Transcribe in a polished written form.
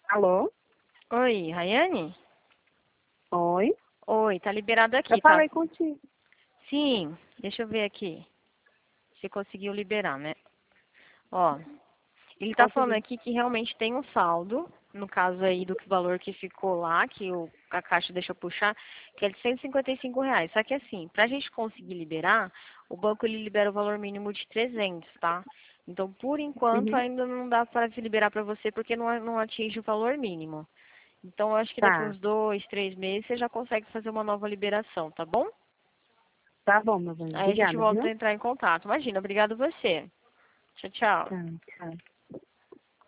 Alô? Oi, Rayane? Oi? Oi, tá liberado Eu aqui, tá? falei contigo. Sim, deixa eu ver aqui. Você conseguiu liberar, né? Ó, ele tá falando Consegui. aqui que realmente tem um saldo, no caso aí do valor que ficou lá, que a Caixa deixou puxar, que é de R$ 155. Só que assim, pra gente conseguir liberar, o banco ele libera o valor mínimo de 300, tá? Então, por enquanto, Uhum. ainda não dá para liberar para você porque não atinge o valor mínimo. Então, eu acho que daqui Tá. uns 2, 3 meses você já consegue fazer uma nova liberação, tá bom? Tá bom, meu bem. Aí a gente Obrigada, volta viu? a entrar em contato. Imagina, obrigado você. Tchau, tchau. Tá, tchau.